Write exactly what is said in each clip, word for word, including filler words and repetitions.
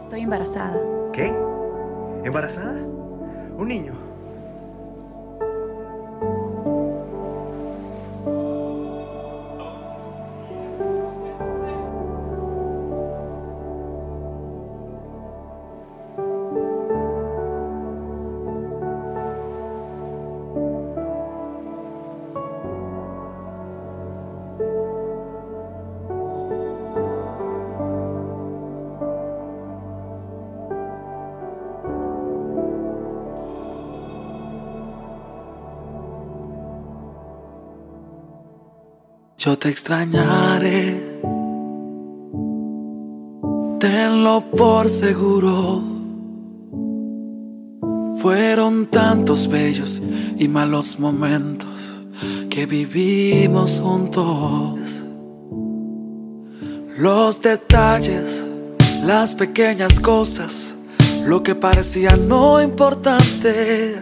Estoy embarazada. ¿Qué? ¿Embarazada? ¿Un niño? Yo te extrañaré, tenlo por seguro. Fueron tantos bellos y malos momentos que vivimos juntos. Los detalles, las pequeñas cosas, lo que parecía no importante,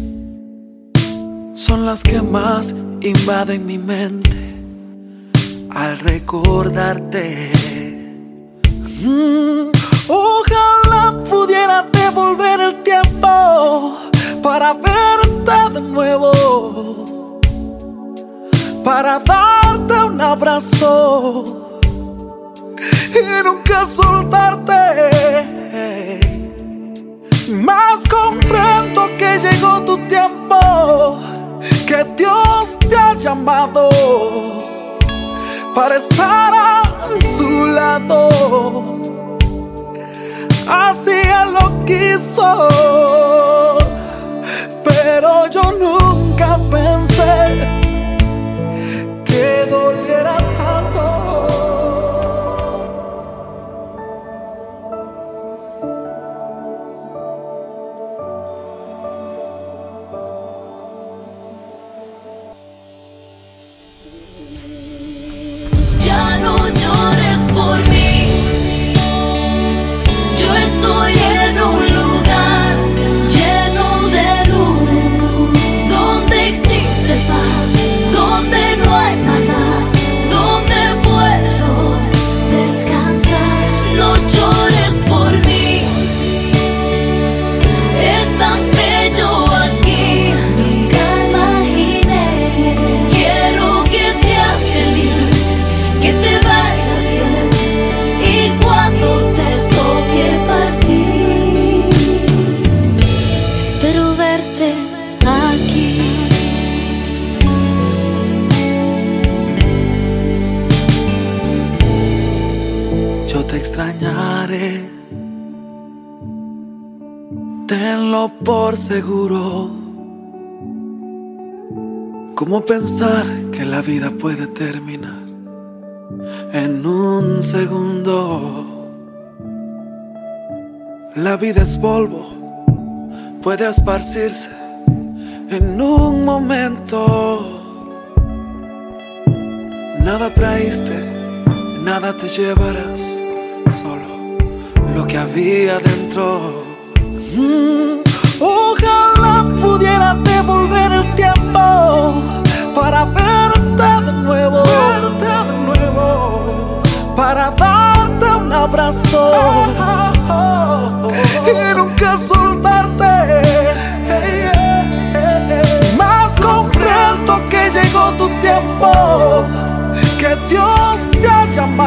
son las que más invaden mi mente al recordarte. mm, Ojalá pudiera devolver el tiempo para verte de nuevo, para darte un abrazo y nunca soltarte. Mas comprendo que llegó tu tiempo, que Dios te ha llamado para estar a su lado. Así Él lo quiso, pero yo nunca pensé que doliera tanto. Ya no llores por mí, yo estoy en un lugar lleno de luz, donde existe paz, donde no hay maldad, donde puedo descansar. No llores por mí, es tan bello aquí, nunca imaginé. Quiero que seas feliz, que te vaya bien, y cuando te toque partir, espero verte aquí. Yo te extrañaré, tenlo por seguro. ¿Cómo pensar que la vida puede terminar en un segundo? La vida es polvo, puede esparcirse en un momento. Nada traíste, nada te llevarás, solo lo que había dentro. Mm, Ojalá pudiera devolver el tiempo para verte de nuevo, verte de nuevo, para darte un abrazo y nunca soltarte. Mas comprendo que llegó tu tiempo, que Dios te ha llamado